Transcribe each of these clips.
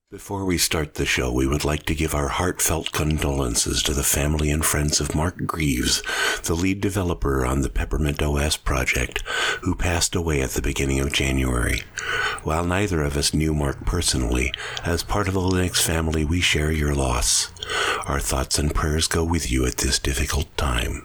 Before we start the show, we would like to give our heartfelt condolences to the family and friends of Mark Greaves, the lead developer on the Peppermint OS project, who passed away at the beginning of January. While neither of us knew Mark personally, as part of the Linux family, we share your loss. Our thoughts and prayers go with you at this difficult time.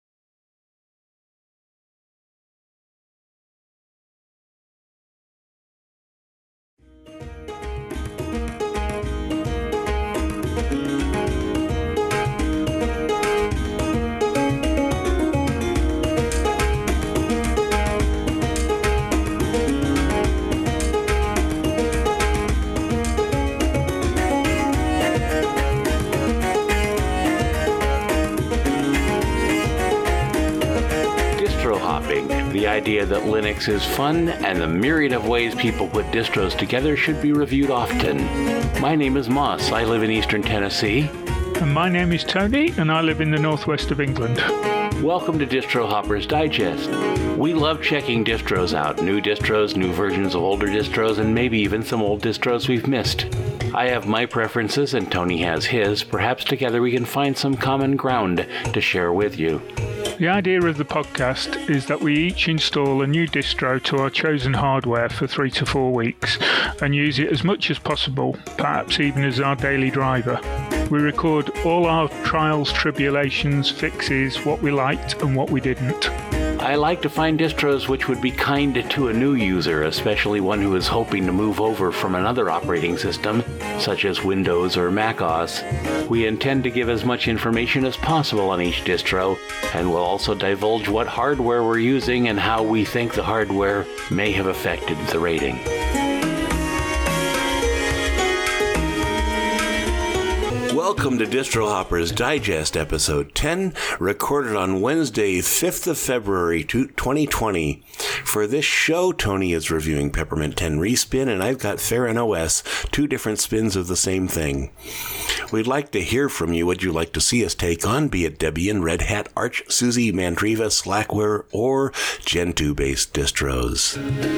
The idea that Linux is fun and the myriad of ways people put distros together should be reviewed often. My name is Moss. I live in Eastern Tennessee. And my name is Tony, and I live in the northwest of England. Welcome to Distro Hoppers Digest. We love checking distros out, new distros, new versions of older distros, and maybe even some old distros we've missed. I have my preferences and Tony has his. Perhaps together we can find some common ground to share with you. The idea of the podcast is that we each install a new distro to our chosen hardware for 3 to 4 weeks and use it as much as possible, perhaps even as our daily driver. We record all our trials, tribulations, fixes, what we liked and what we didn't. I like to find distros which would be kind to a new user, especially one who is hoping to move over from another operating system, such as Windows or macOS. We intend to give as much information as possible on each distro, and we'll also divulge what hardware we're using and how we think the hardware may have affected the rating. Welcome to Distro Hoppers Digest Episode 10, recorded on Wednesday, 5th of February, 2020. For this show, Tony is reviewing Peppermint 10 Respin, and I've got Theron OS, 2 different spins of the same thing. We'd like to hear from you what you'd like to see us take on, be it Debian, Red Hat, Arch, SUSE, Mandriva, Slackware, or Gentoo-based distros.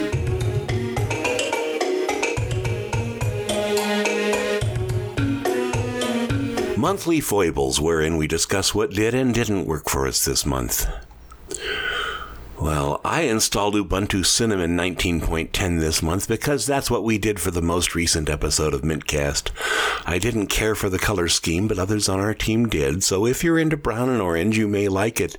Monthly Foibles, wherein we discuss what did and didn't work for us this month. Well, I installed Ubuntu Cinnamon 19.10 this month because that's what we did for the most recent episode of Mintcast. I didn't care for the color scheme, but others on our team did, so if you're into brown and orange, you may like it.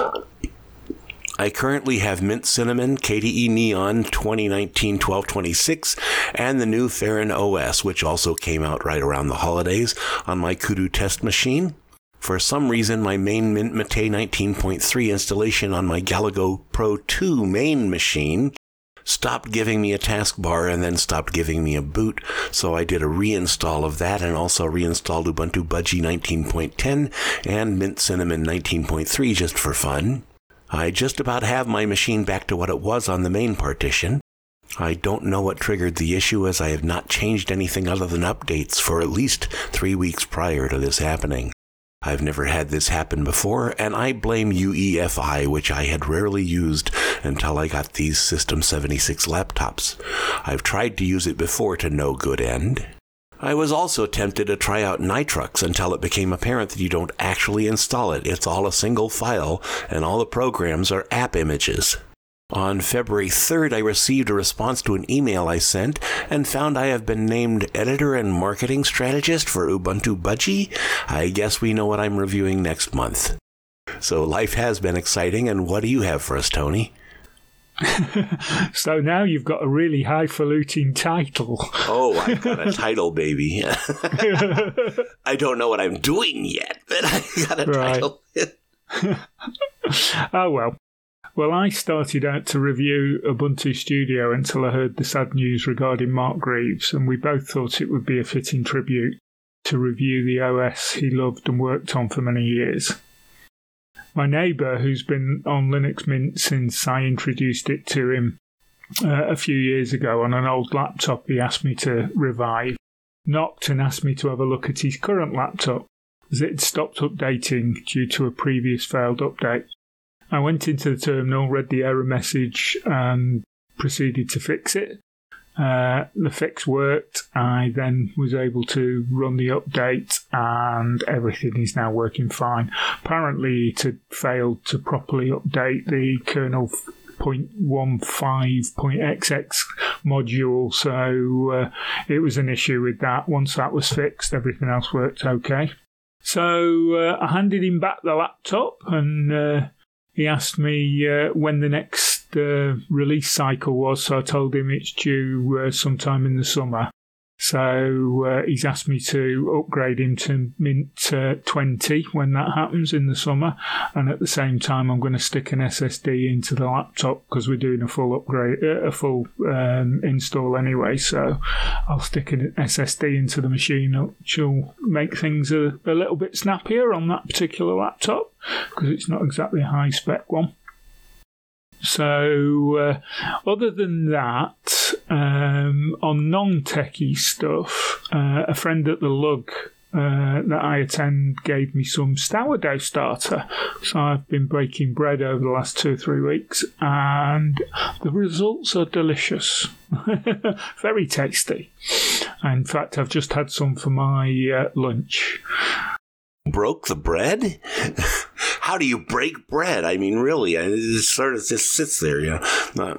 I currently have Mint Cinnamon, KDE Neon 2019-1226, and the new Theron OS, which also came out right around the holidays, on my Kudu test machine. For some reason, my main Mint Mate 19.3 installation on my Galago Pro 2 main machine stopped giving me a taskbar and then stopped giving me a boot, so I did a reinstall of that and also reinstalled Ubuntu Budgie 19.10 and Mint Cinnamon 19.3 just for fun. I just about have my machine back to what it was on the main partition. I don't know what triggered the issue, as I have not changed anything other than updates for at least 3 weeks prior to this happening. I've never had this happen before, and I blame UEFI, which I had rarely used until I got these System 76 laptops. I've tried to use it before to no good end. I was also tempted to try out Nitrux until it became apparent that you don't actually install it. It's all a single file, and all the programs are app images. On February 3rd, I received a response to an email I sent and found I have been named Editor and Marketing Strategist for Ubuntu Budgie. I guess we know what I'm reviewing next month. So life has been exciting, and what do you have for us, Tony? So now you've got a really highfalutin title. Oh, I've got a title, baby. I don't know what I'm doing yet, but I got a title. Oh, well. Well, I started out to review Ubuntu Studio until I heard the sad news regarding Mark Greaves, and we both thought it would be a fitting tribute to review the OS he loved and worked on for many years. My neighbour, who's been on Linux Mint since I introduced it to him a few years ago on an old laptop he asked me to revive, knocked and asked me to have a look at his current laptop, as it had stopped updating due to a previous failed update. I went into the terminal, read the error message and proceeded to fix it. The fix worked. I then was able to run the update, and everything is now working fine. Apparently, it had failed to properly update the kernel 0.15.xx module, so it was an issue with that. Once that was fixed, everything else worked okay. So I handed him back the laptop, and he asked me when the next release cycle was, so I told him it's due sometime in the summer. So he's asked me to upgrade him to Mint 20 when that happens in the summer, and at the same time I'm going to stick an SSD into the laptop because we're doing a full upgrade, a full install anyway. So I'll stick an SSD into the machine, which will make things a little bit snappier on that particular laptop because it's not exactly a high spec one. So other than that, on non-techie stuff, a friend at the Lug that I attend gave me some sourdough starter. So I've been baking bread over the last 2 or 3 weeks, and the results are delicious. Very tasty. In fact, I've just had some for my lunch. Broke the bread? How do you break bread? I mean, really, it sort of just sits there, you know.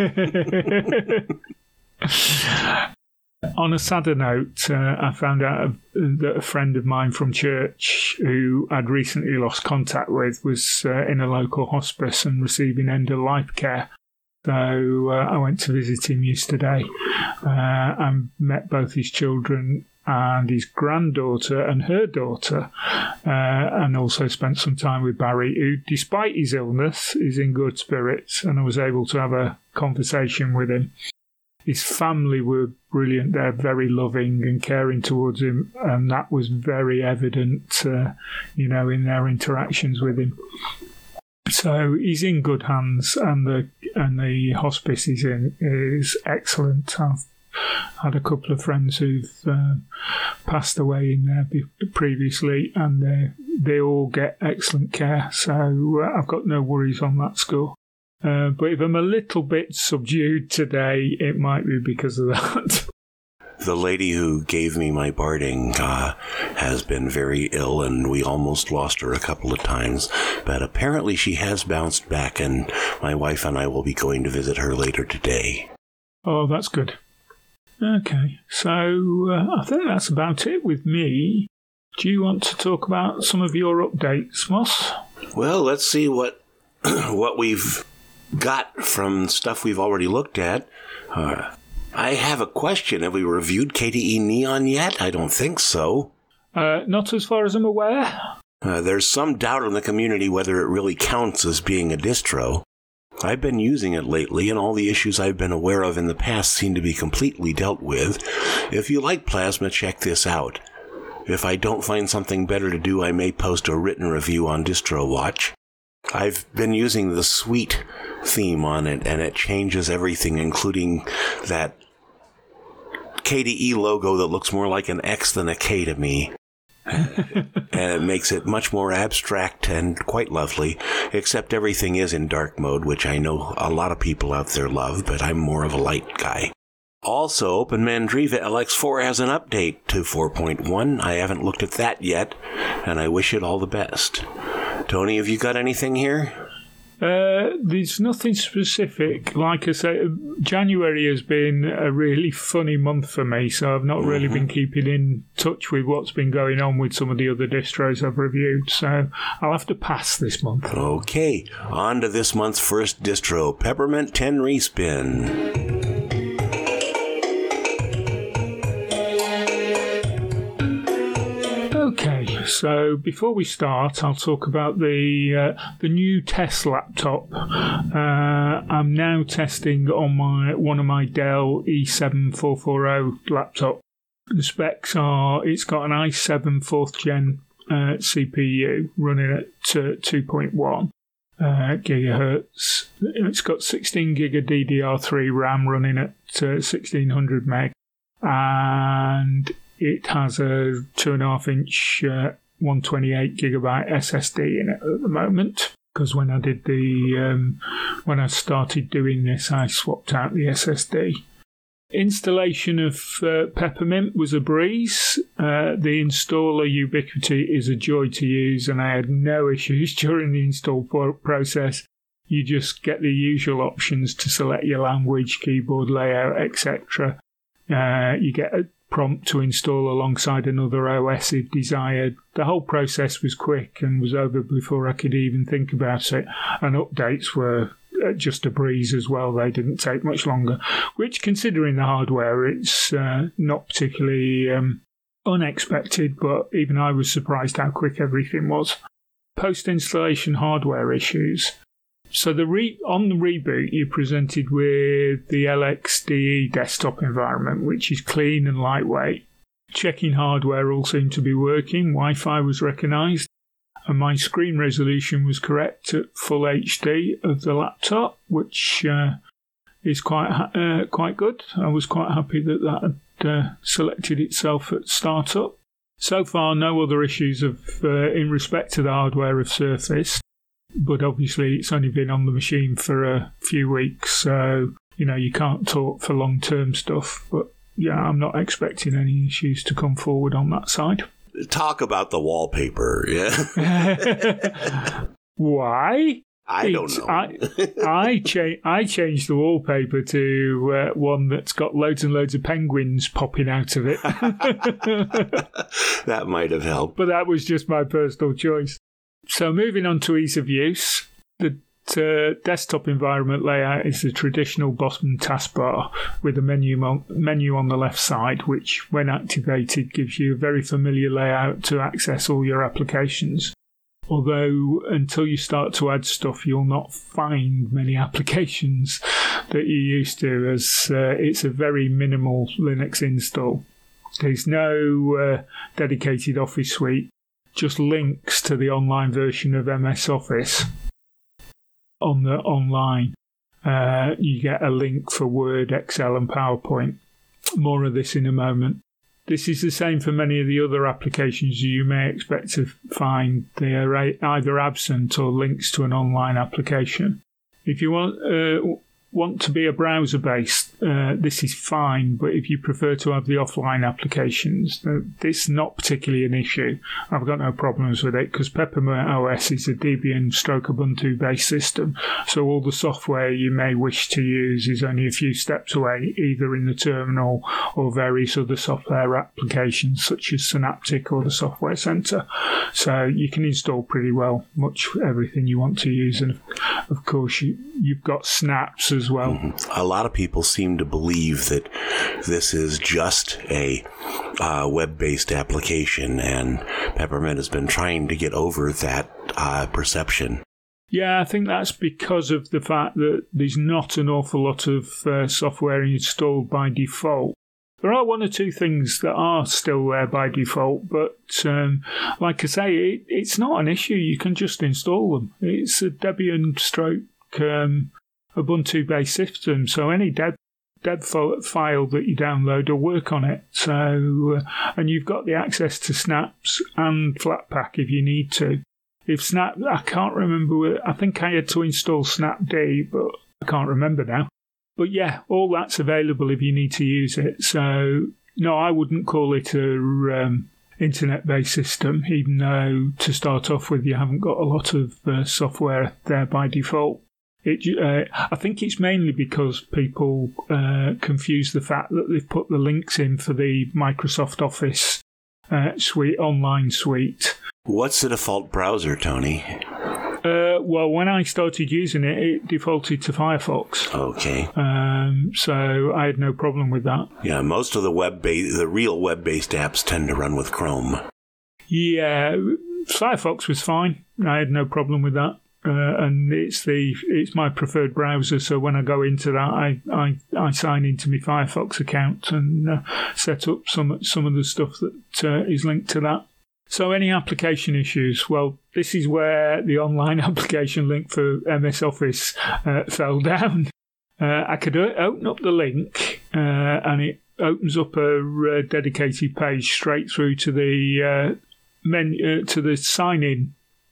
On a sadder note, I found out that a friend of mine from church who I'd recently lost contact with was in a local hospice and receiving end-of-life care. So I went to visit him yesterday and met both his children and his granddaughter and her daughter, and also spent some time with Barry, who, despite his illness, is in good spirits, and I was able to have a conversation with him. His family were brilliant. They're very loving and caring towards him, and that was very evident, in their interactions with him. So he's in good hands, and the hospice he's in is excellent. I've had a couple of friends who've passed away in there previously, and they all get excellent care. So I've got no worries on that score. But if I'm a little bit subdued today, it might be because of that. The lady who gave me my Barding has been very ill, and we almost lost her a couple of times. But apparently she has bounced back, and my wife and I will be going to visit her later today. Oh, that's good. Okay, so I think that's about it with me. Do you want to talk about some of your updates, Moss? Well, let's see what we've got from stuff we've already looked at. I have a question. Have we reviewed KDE Neon yet? I don't think so. Not as far as I'm aware. There's some doubt in the community whether it really counts as being a distro. I've been using it lately, and all the issues I've been aware of in the past seem to be completely dealt with. If you like Plasma, check this out. If I don't find something better to do, I may post a written review on DistroWatch. I've been using the Sweet theme on it, and it changes everything, including that KDE logo that looks more like an X than a K to me. And it makes it much more abstract and quite lovely, except everything is in dark mode, which I know a lot of people out there love, but I'm more of a light guy. Also, OpenMandriva LX4 has an update to 4.1. I haven't looked at that yet, and I wish it all the best. Tony, have you got anything here? There's nothing specific. Like I say, January has been a really funny month for me, so I've not really been keeping in touch with what's been going on with some of the other distros I've reviewed, so I'll have to pass this month. Okay, on to this month's first distro, Peppermint 10 Respin. Okay, so before we start, I'll talk about the new test laptop. I'm now testing on one of my Dell E7440 laptop. The specs are, it's got an i7 4th gen CPU running at 2.1 gigahertz. It's got 16 gig of DDR3 RAM running at 1600 meg, and it has a 2.5-inch 128 gigabyte SSD in it at the moment. Because when I did when I started doing this, I swapped out the SSD. Installation of Peppermint was a breeze. The installer Ubiquity is a joy to use, and I had no issues during the install process. You just get the usual options to select your language, keyboard layout, etc. You get a prompt to install alongside another OS if desired. The whole process was quick and was over before I could even think about it, and updates were just a breeze as well. They didn't take much longer, which, considering the hardware, it's not particularly unexpected, but even I was surprised how quick everything was. Post-installation hardware issues. So on the reboot, you're presented with the LXDE desktop environment, which is clean and lightweight. Checking hardware all seemed to be working. Wi-Fi was recognised, and my screen resolution was correct at full HD of the laptop, which is quite good. I was quite happy that had selected itself at startup. So far, no other issues in respect to the hardware have surfaced. But obviously it's only been on the machine for a few weeks, so you can't talk for long-term stuff. But yeah, I'm not expecting any issues to come forward on that side. Talk about the wallpaper, yeah. Why? I don't know. I changed the wallpaper to one that's got loads and loads of penguins popping out of it. That might have helped. But that was just my personal choice. So moving on to ease of use, the desktop environment layout is the traditional bottom taskbar with a menu on the left side, which, when activated, gives you a very familiar layout to access all your applications. Although, until you start to add stuff, you'll not find many applications that you used to, as it's a very minimal Linux install. There's no dedicated Office suite. Just links to the online version of MS Office on the online. You get a link for Word, Excel and PowerPoint. More of this in a moment. This is the same for many of the other applications you may expect to find. They are either absent or links to an online application. If you want to be a browser-based, this is fine, but if you prefer to have the offline applications, this is not particularly an issue. I've got no problems with it because Peppermint OS is a Debian/Ubuntu-based system, so all the software you may wish to use is only a few steps away, either in the terminal or various other software applications such as Synaptic or the Software Center. So you can install pretty well much everything you want to use, and of course you've got snaps as well. Mm-hmm. A lot of people seem to believe that this is just a web-based application, and Peppermint has been trying to get over that perception. Yeah, I think that's because of the fact that there's not an awful lot of software installed by default. There are one or two things that are still there by default, but like I say, it's not an issue. You can just install them. It's a Debian Ubuntu-based system, so any dev file that you download will work on it. So, and you've got the access to snaps and Flatpak if you need to. If Snap, I can't remember. I think I had to install Snapd, but I can't remember now. But yeah, all that's available if you need to use it. So no, I wouldn't call it a internet-based system, even though to start off with you haven't got a lot of software there by default. I think it's mainly because people confuse the fact that they've put the links in for the Microsoft Office suite, online suite. What's the default browser, Tony? Well, when I started using it, it defaulted to Firefox. Okay. So I had no problem with that. Yeah, most of the real web-based apps tend to run with Chrome. Yeah, Firefox was fine. I had no problem with that. And it's my preferred browser, so when I go into that, I sign into my Firefox account and set up some of the stuff that is linked to that. So any application issues? Well, this is where the online application link for MS Office fell down. I could open up the link and it opens up a dedicated page straight through to the menu, to the sign-in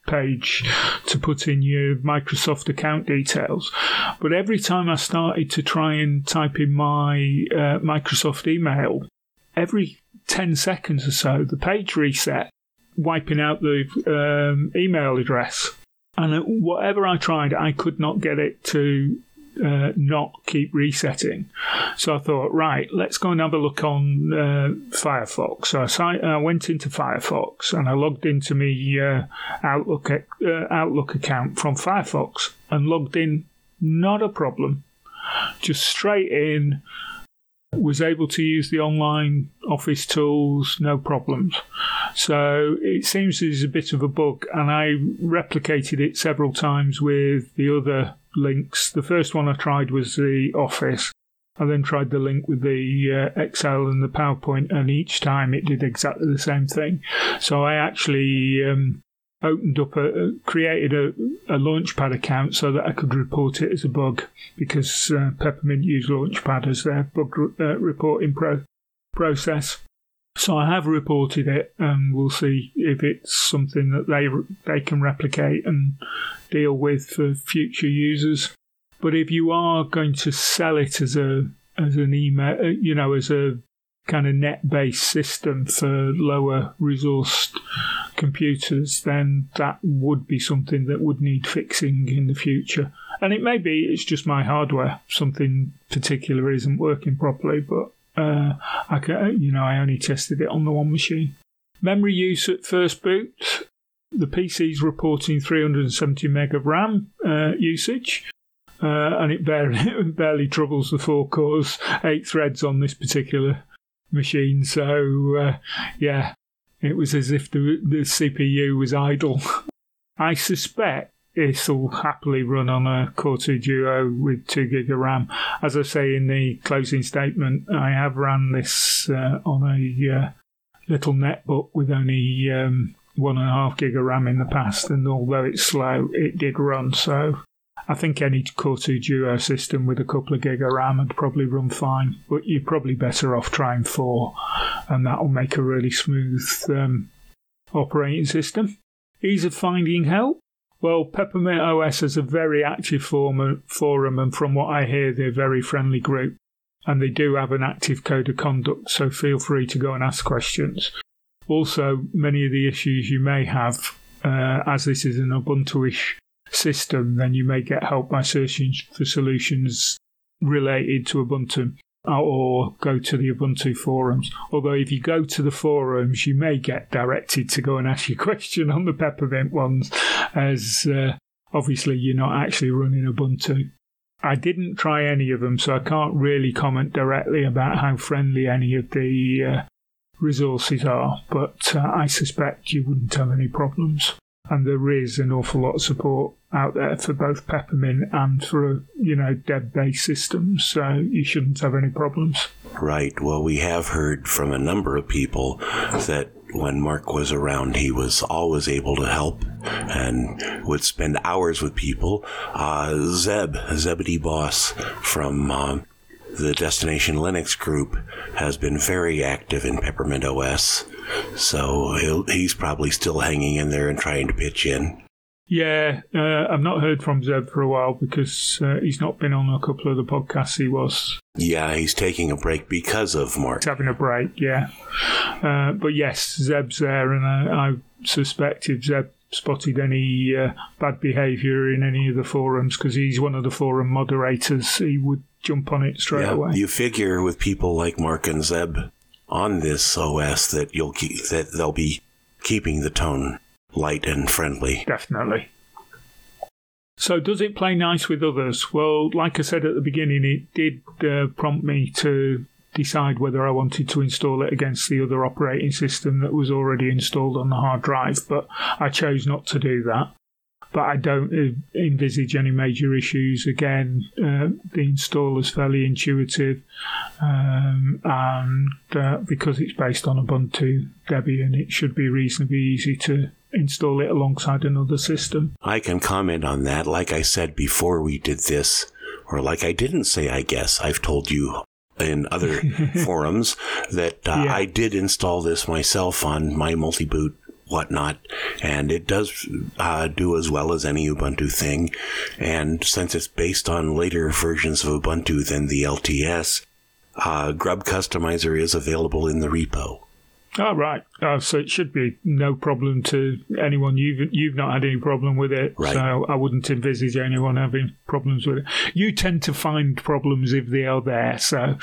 page to put in your Microsoft account details. But every time I started to try and type in my Microsoft email, every 10 seconds or so, the page reset, wiping out the email address. And whatever I tried, I could not get it to not keep resetting. So I thought, right, let's go and have a look on Firefox. So I went into Firefox and I logged into my Outlook account from Firefox and logged in, not a problem. Just straight in, was able to use the online office tools, no problems. So it seems there's a bit of a bug, and I replicated it several times with the other links. The first one I tried was the Office. I then tried the link with the Excel and the PowerPoint, and each time it did exactly the same thing. So I actually opened up created a Launchpad account so that I could report it as a bug, because Peppermint use Launchpad as their bug reporting process. So I have reported it, and we'll see if it's something that they can replicate and deal with for future users. But if you are going to sell it as an email, as a kind of net-based system for lower resourced computers, then that would be something that would need fixing in the future. And it may be it's just my hardware, something particular isn't working properly, but I only tested it on the one machine. Memory use at first boot. The PC's reporting 370 meg of RAM usage, and it barely troubles the 4 cores, 8 threads on this particular machine. So, it was as if the CPU was idle. I suspect this will happily run on a Core 2 Duo with 2 gig of RAM. As I say in the closing statement, I have ran this on a little netbook with only 1.5 gig of RAM in the past, and although it's slow, it did run. So I think any Core 2 Duo system with a couple of gig of RAM would probably run fine, but you're probably better off trying 4, and that'll make a really smooth operating system. Ease of finding help. Well, Peppermint OS has a very active forum, and from what I hear, they're a very friendly group, and they do have an active code of conduct, so feel free to go and ask questions. Also, many of the issues you may have, as this is an Ubuntu-ish system, then you may get help by searching for solutions related to Ubuntu, or go to the Ubuntu forums. Although if you go to the forums, you may get directed to go and ask your question on the Peppermint ones, as obviously you're not actually running Ubuntu. I didn't try any of them, so I can't really comment directly about how friendly any of the resources are, but I suspect you wouldn't have any problems. And there is an awful lot of support out there for both Peppermint and for, Deb-based systems, so you shouldn't have any problems. Right. Well, we have heard from a number of people that when Mark was around, he was always able to help and would spend hours with people. Zebedee Boss from the Destination Linux group has been very active in Peppermint OS. So he's probably still hanging in there and trying to pitch in. Yeah, I've not heard from Zeb for a while because he's not been on a couple of the podcasts he was. Yeah, he's taking a break because of Mark. He's having a break, yeah. But yes, Zeb's there, and I suspect if Zeb spotted any bad behaviour in any of the forums, because he's one of the forum moderators, he would jump on it straight away. You figure with people like Mark and Zeb on this OS that they'll be keeping the tone light and friendly. Definitely. So does it play nice with others? Well, like I said at the beginning, it did prompt me to decide whether I wanted to install it against the other operating system that was already installed on the hard drive, but I chose not to do that. But I don't envisage any major issues. Again, the installer's fairly intuitive, and because it's based on Ubuntu Debian, it should be reasonably easy to install it alongside another system. I can comment on that. Like I said before we did this, or like I didn't say, I guess, I've told you in other forums that I did install this myself on my multi-boot whatnot, and it does do as well as any Ubuntu thing. And since it's based on later versions of Ubuntu than the LTS, Grub Customizer is available in the repo. Oh, right. So it should be no problem to anyone. You've not had any problem with it, right. So I wouldn't envisage anyone having problems with it. You tend to find problems if they are there, so...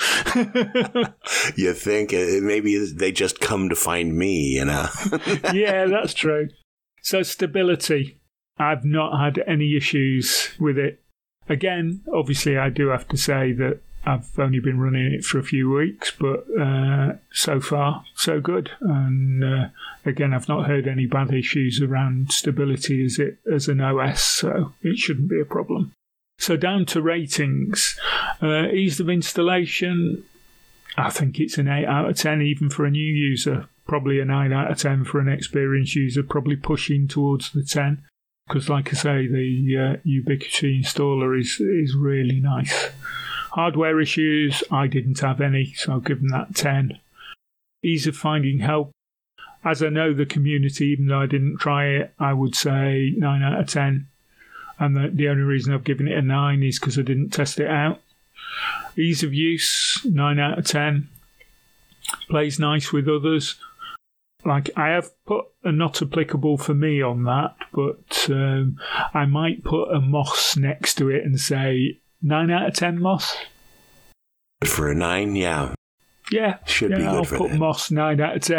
You think maybe they just come to find me, you know? Yeah, that's true. So stability. I've not had any issues with it. Again, obviously I do have to say that I've only been running it for a few weeks, but so far, so good. And again, I've not heard any bad issues around stability as an OS, so it shouldn't be a problem. So down to ratings. Ease of installation, I think it's an 8 out of 10, even for a new user. Probably a 9 out of 10 for an experienced user, probably pushing towards the 10. Because like I say, the Ubiquiti installer is really nice. Hardware issues, I didn't have any, so I'll give them that 10. Ease of finding help. As I know the community, even though I didn't try it, I would say 9 out of 10. And the only reason I've given it a 9 is because I didn't test it out. Ease of use, 9 out of 10. Plays nice with others. Like, I have put a not applicable for me on that, but I might put a Moss next to it and say 9 out of 10 Moss. For a 9, yeah. Yeah. Should be good I'll for put that. Moss 9 out of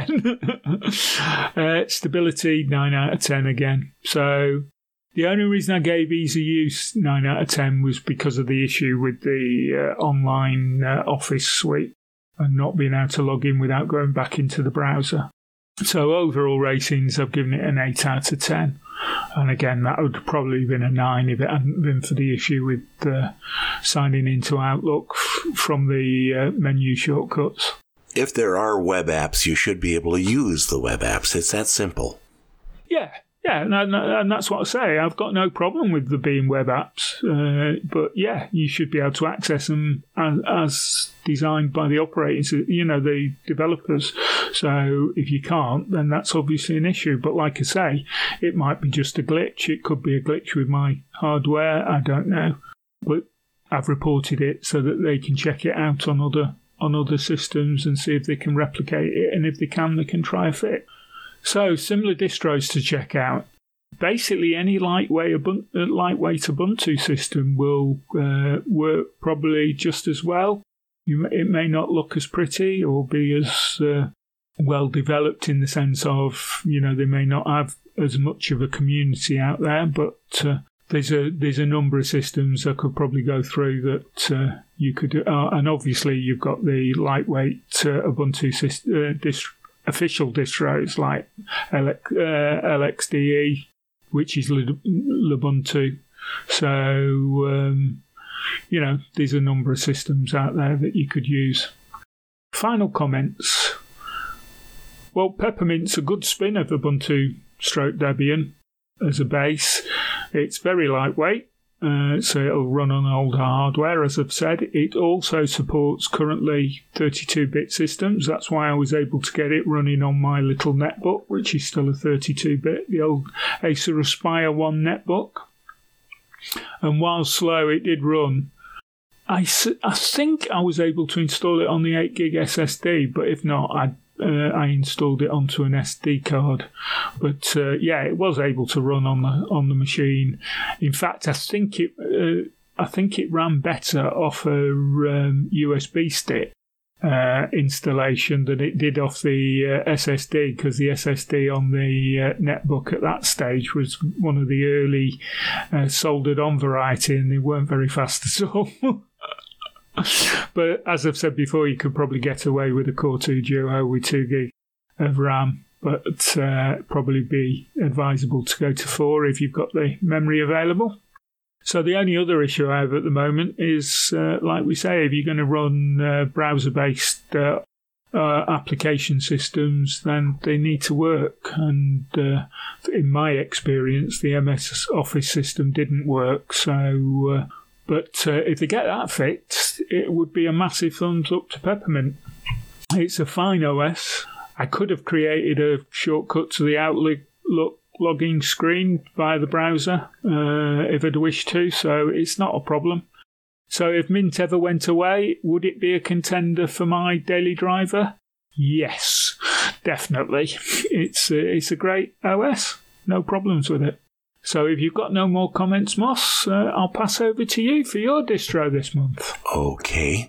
10. Stability, 9 out of 10 again. So the only reason I gave ease of use 9 out of 10 was because of the issue with the online Office suite and not being able to log in without going back into the browser. So overall ratings, I've given it an 8 out of 10. And again, that would probably have been a 9 if it hadn't been for the issue with signing into Outlook from the menu shortcuts. If there are web apps, you should be able to use the web apps. It's that simple. Yeah, and that's what I say. I've got no problem with there being web apps. But yeah, you should be able to access them as designed by the the developers. So if you can't, then that's obviously an issue. But like I say, it might be just a glitch. It could be a glitch with my hardware. I don't know. But I've reported it so that they can check it out on other systems and see if they can replicate it. And if they can try a fit. So, similar distros to check out. Basically, any lightweight Ubuntu system will work probably just as well. It may not look as pretty or be as well developed in the sense of, they may not have as much of a community out there, but there's a number of systems I could probably go through that you could do. And obviously, you've got the lightweight Ubuntu official distros like LXDE, which is Lubuntu. So, there's a number of systems out there that you could use. Final comments. Well, Peppermint's a good spin of Ubuntu/Debian as a base. It's very lightweight. So it'll run on older hardware, as I've said. It also supports currently 32-bit systems. That's why I was able to get it running on my little netbook, which is still a 32-bit, the old Acer Aspire 1 netbook. And while slow, it did run. I think I was able to install it on the 8GB SSD, but if not, I installed it onto an SD card. But it was able to run on the machine. In fact, I think it ran better off a USB stick installation than it did off the SSD, because the SSD on the netbook at that stage was one of the early soldered on variety, and they weren't very fast at all. But as I've said before, you could probably get away with a Core 2 Duo with 2GB of RAM, but probably be advisable to go to 4 if you've got the memory available. So the only other issue I have at the moment is, like we say, if you're going to run browser-based application systems, then they need to work. And in my experience, the MS Office system didn't work, so... But if they get that fixed, it would be a massive thumbs up to Peppermint. It's a fine OS. I could have created a shortcut to the Outlook logging screen via the browser if I'd wished to, so it's not a problem. So if Mint ever went away, would it be a contender for my daily driver? Yes, definitely. It's a great OS. No problems with it. So if you've got no more comments, Moss, I'll pass over to you for your distro this month. Okay,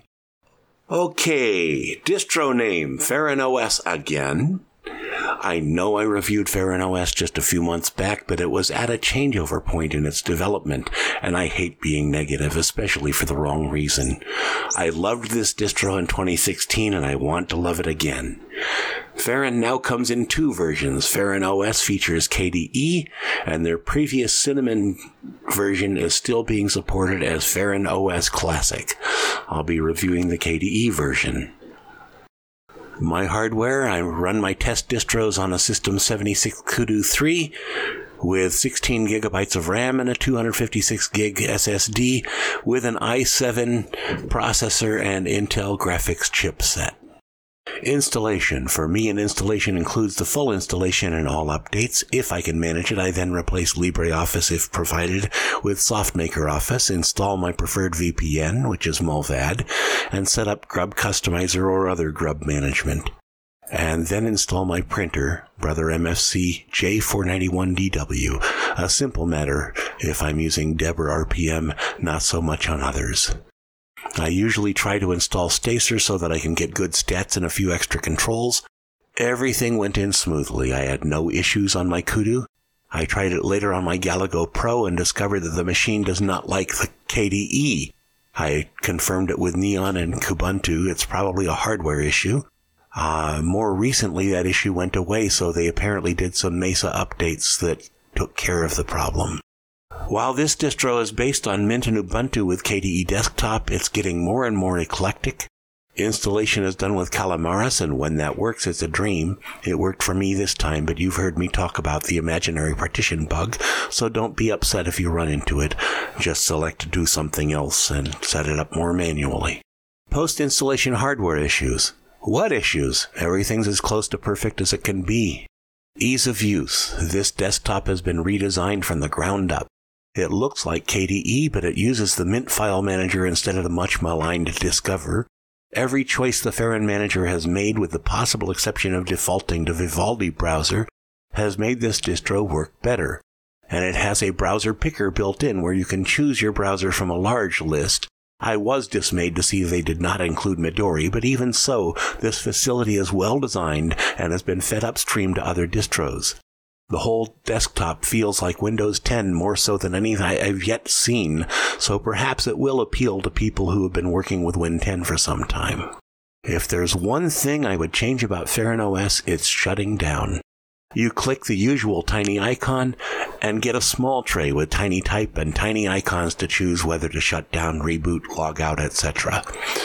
distro name, Farron OS again. I know I reviewed Farron OS just a few months back, but it was at a changeover point in its development, and I hate being negative, especially for the wrong reason. I loved this distro in 2016, and I want to love it again. Farron now comes in two versions. Farron OS features KDE, and their previous Cinnamon version is still being supported as Farron OS Classic. I'll be reviewing the KDE version. My hardware, I run my test distros on a System 76 Kudu 3 with 16 gigabytes of RAM and a 256 gig SSD with an i7 processor and Intel graphics chipset. Installation. For me, an installation includes the full installation and all updates. If I can manage it, I then replace LibreOffice if provided with SoftMaker Office, install my preferred VPN, which is Mullvad, and set up Grub Customizer or other Grub management. And then install my printer, Brother MFC J491DW, a simple matter if I'm using Deb or RPM, not so much on others. I usually try to install Stacer so that I can get good stats and a few extra controls. Everything went in smoothly. I had no issues on my Kudu. I tried it later on my Galago Pro and discovered that the machine does not like the KDE. I confirmed it with Neon and Kubuntu. It's probably a hardware issue. More recently, that issue went away, so they apparently did some Mesa updates that took care of the problem. While this distro is based on Mint and Ubuntu with KDE Desktop, it's getting more and more eclectic. Installation is done with Calamares, and when that works, it's a dream. It worked for me this time, but you've heard me talk about the imaginary partition bug, so don't be upset if you run into it. Just select to do something else and set it up more manually. Post-installation hardware issues. What issues? Everything's as close to perfect as it can be. Ease of use. This desktop has been redesigned from the ground up. It looks like KDE, but it uses the Mint file manager instead of the much maligned Discover. Every choice the Farron manager has made, with the possible exception of defaulting to Vivaldi browser, has made this distro work better. And it has a browser picker built in where you can choose your browser from a large list. I was dismayed to see they did not include Midori, but even so, this facility is well designed and has been fed upstream to other distros. The whole desktop feels like Windows 10 more so than anything I've yet seen, so perhaps it will appeal to people who have been working with Win 10 for some time. If there's one thing I would change about Farron OS, it's shutting down. You click the usual tiny icon and get a small tray with tiny type and tiny icons to choose whether to shut down, reboot, log out, etc.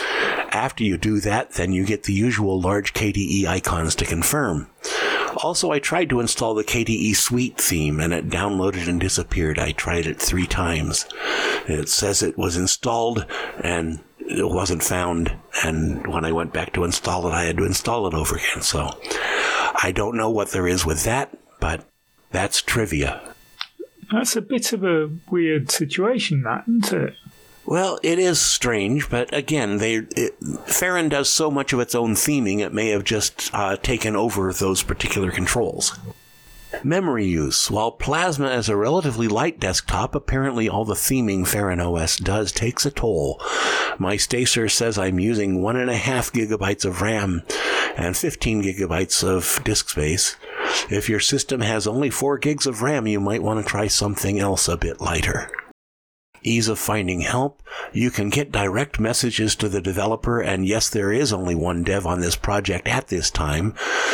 After you do that, then you get the usual large KDE icons to confirm. Also, I tried to install the KDE Suite theme, and it downloaded and disappeared. I tried it 3 times. It says it was installed, and it wasn't found, and when I went back to install it, I had to install it over again. So, I don't know what there is with that, but that's trivia. That's a bit of a weird situation, that, isn't it? Well, it is strange, but again, Farron does so much of its own theming, it may have just taken over those particular controls. Memory use. While Plasma is a relatively light desktop, apparently all the theming Farron OS does takes a toll. My Stacer says I'm using 1.5 gigabytes of RAM and 15 gigabytes of disk space. If your system has only 4 gigs of RAM, you might want to try something else a bit lighter. Ease of finding help. You can get direct messages to the developer, and yes, there is only one dev on this project at this time.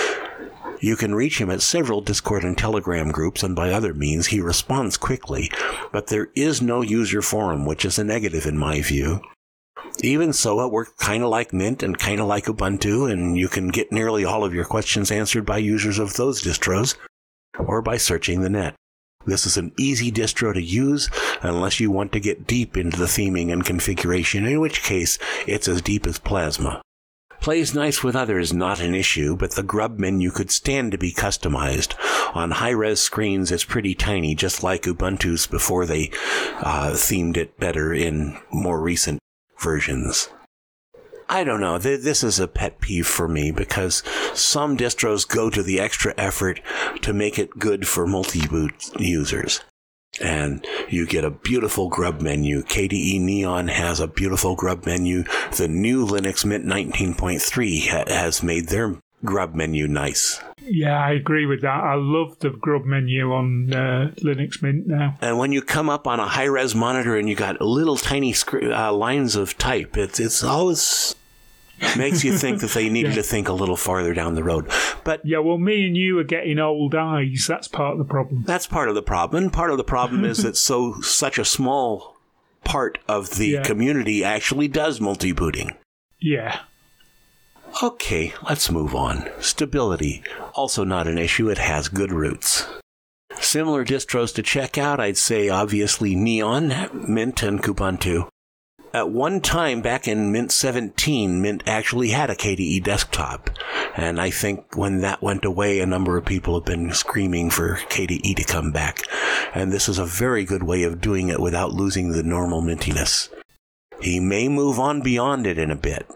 You can reach him at several Discord and Telegram groups, and by other means he responds quickly, but there is no user forum, which is a negative in my view. Even so, it works kind of like Mint and kind of like Ubuntu, and you can get nearly all of your questions answered by users of those distros, or by searching the net. This is an easy distro to use, unless you want to get deep into the theming and configuration, in which case it's as deep as Plasma. Plays nice with others, not an issue, but the grub menu could stand to be customized. On high-res screens, it's pretty tiny, just like Ubuntu's before they themed it better in more recent versions. I don't know. This is a pet peeve for me because some distros go to the extra effort to make it good for multi-boot users. And you get a beautiful grub menu. KDE Neon has a beautiful grub menu. The new Linux Mint 19.3 has made their grub menu nice. Yeah, I agree with that. I love the grub menu on Linux Mint now. And when you come up on a high-res monitor and you got little tiny lines of type, it's always makes you think that they needed to think a little farther down the road. But yeah, well, me and you are getting old eyes. That's part of the problem. That's part of the problem. Part of the problem is that such a small part of the community actually does multi-booting. Yeah. Okay, let's move on. Stability. Also not an issue. It has good roots. Similar distros to check out, I'd say obviously Neon, Mint, and Kubuntu. At one time, back in Mint 17, Mint actually had a KDE desktop. And I think when that went away, a number of people have been screaming for KDE to come back. And this is a very good way of doing it without losing the normal mintiness. He may move on beyond it in a bit.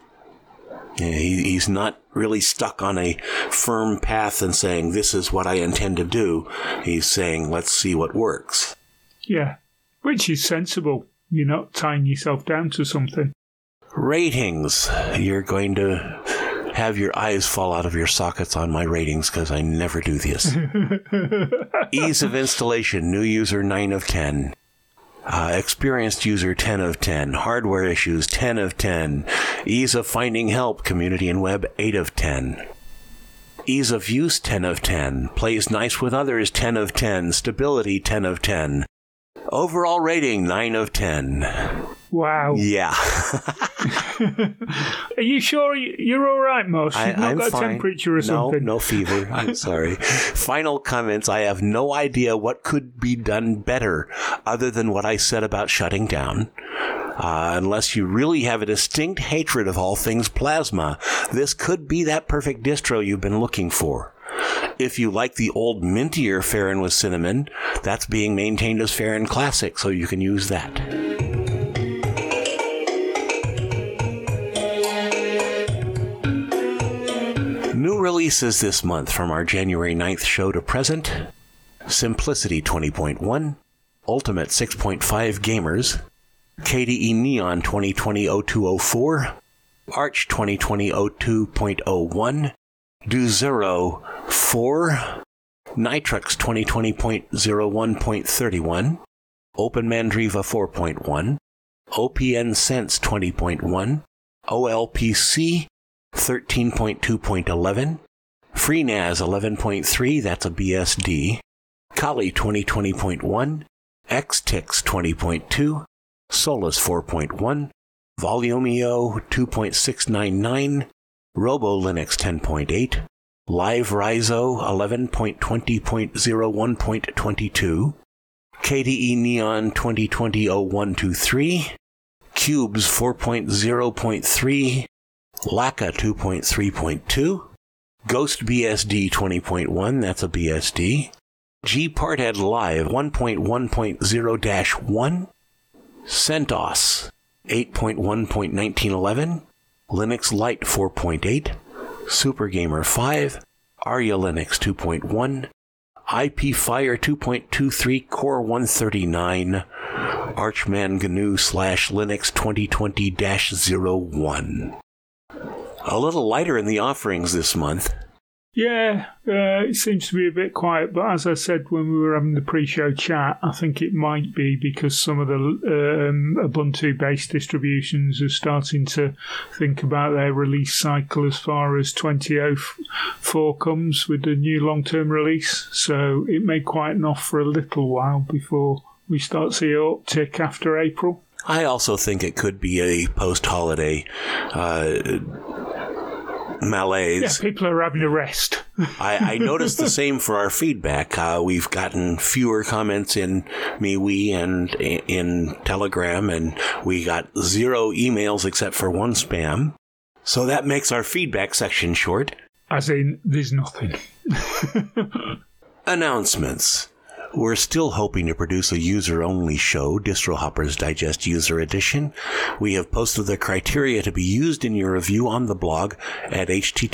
He's not really stuck on a firm path and saying, this is what I intend to do. He's saying, let's see what works. Yeah, which is sensible. You're not tying yourself down to something. Ratings. You're going to have your eyes fall out of your sockets on my ratings because I never do this. Ease of installation. New user 9 of 10. Experienced user 10 of 10. Hardware issues 10 of 10. Ease of finding help. Community and web 8 of 10. Ease of use 10 of 10. Plays nice with others 10 of 10. Stability 10 of 10. Overall rating, 9 of 10. Wow. Yeah. Are you sure you're all right, Moss? You've not I'm got fine. a temperature or something? No fever. I'm sorry. Final comments. I have no idea what could be done better other than what I said about shutting down. Unless you really have a distinct hatred of all things Plasma, this could be that perfect distro you've been looking for. If you like the old mintier Farron with Cinnamon, that's being maintained as Farron Classic, so you can use that. New releases this month from our January 9th show to present: Simplicity 20.1, Ultimate 6.5 Gamers, KDE Neon 2020-0204, Arch 2020-02.01, DoZero 4, Nitrux 2020.01.31, OpenMandriva 4.1, OPN Sense 20.1, OLPC 13.2.11, FreeNAS 11.3, that's a BSD, Kali 2020.1, Xtix 20.2, Solus 4.1, Volumio 2.699, RoboLinux 10.8, LiveRizo 11.20.01.22, KDE Neon 2020-0123, Cubes 4.0.3, Laka 2.3.2, Ghost BSD 20.1, that's a BSD, GParted Live 1.1.0-1, CentOS 8.1.1911, Linux Lite 4.8, SuperGamer 5, Arya Linux 2.1, IPFire 2.23 Core 139, Archman GNU/Linux 2020-01. A little lighter in the offerings this month. Yeah, it seems to be a bit quiet, but as I said when we were having the pre-show chat, I think it might be because some of the Ubuntu-based distributions are starting to think about their release cycle as far as 2004 comes with the new long-term release, so it may quieten off for a little while before we start seeing an uptick after April. I also think it could be a post-holiday malaise. Yeah, people are having a rest. I noticed the same for our feedback. We've gotten fewer comments in MeWe and in Telegram, and we got 0 emails except for 1 spam. So that makes our feedback section short. As in, there's nothing. Announcements. We're still hoping to produce a user-only show, Distro Hoppers Digest User Edition. We have posted the criteria to be used in your review on the blog at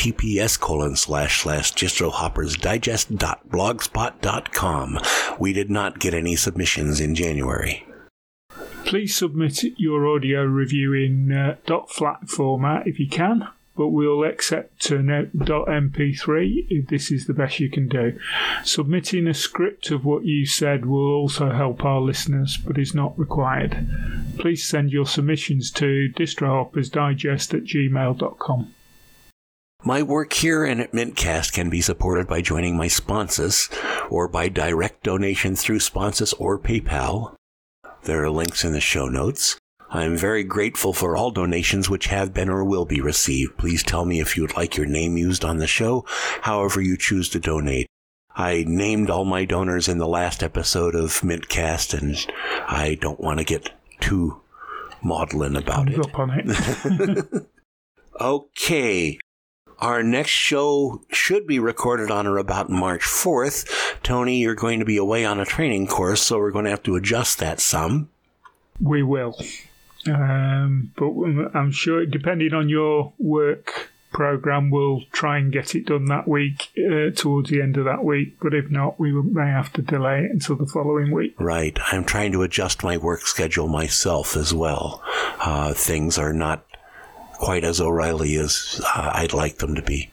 https://distrohoppersdigest.blogspot.com. We did not get any submissions in January. Please submit your audio review in .flat format if you can, but we'll accept .mp3 if this is the best you can do. Submitting a script of what you said will also help our listeners, but is not required. Please send your submissions to distrohoppersdigest@gmail.com. My work here and at Mintcast can be supported by joining my sponsors or by direct donation through sponsors or PayPal. There are links in the show notes. I am very grateful for all donations which have been or will be received. Please tell me if you would like your name used on the show, however you choose to donate. I named all my donors in the last episode of Mintcast, and I don't want to get too maudlin about it. Up on it. Okay. Our next show should be recorded on or about March 4th. Tony, you're going to be away on a training course, so we're going to have to adjust that some. We will. But I'm sure, depending on your work program, we'll try and get it done that week, towards the end of that week. But if not, we may have to delay it until the following week. Right. I'm trying to adjust my work schedule myself as well. Things are not quite as O'Reilly as I'd like them to be.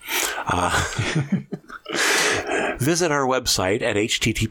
Visit our website at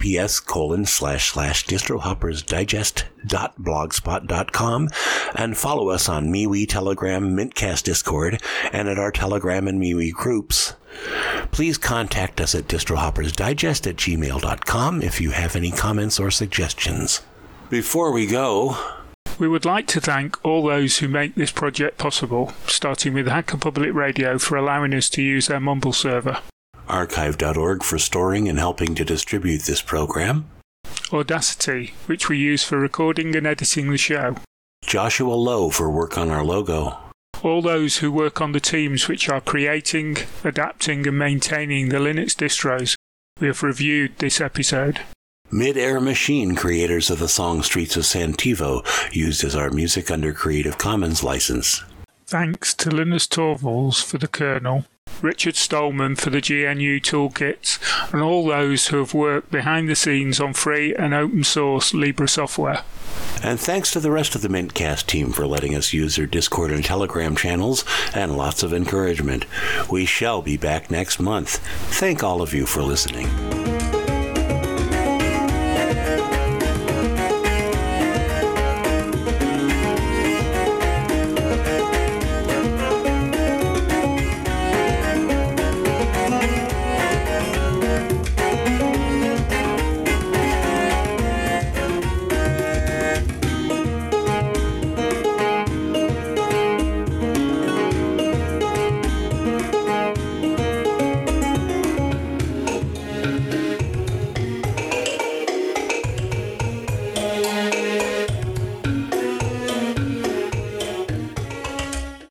https://distrohoppersdigest.blogspot.com and follow us on MeWe, Telegram, Mintcast Discord, and at our Telegram and MeWe groups. Please contact us at distrohoppersdigest@gmail.com if you have any comments or suggestions. Before we go, we would like to thank all those who make this project possible, starting with Hacker Public Radio for allowing us to use their Mumble server, Archive.org for storing and helping to distribute this program, Audacity, which we use for recording and editing the show, Joshua Lowe for work on our logo, all those who work on the teams which are creating, adapting and maintaining the Linux distros we have reviewed this episode, Mid-Air Machine, creators of the song Streets of Santivo, used as our music under Creative Commons license. Thanks to Linus Torvalds for the kernel, Richard Stallman for the GNU toolkits, and all those who have worked behind the scenes on free and open source Libre software. And thanks to the rest of the Mintcast team for letting us use their Discord and Telegram channels, and lots of encouragement. We shall be back next month. Thank all of you for listening.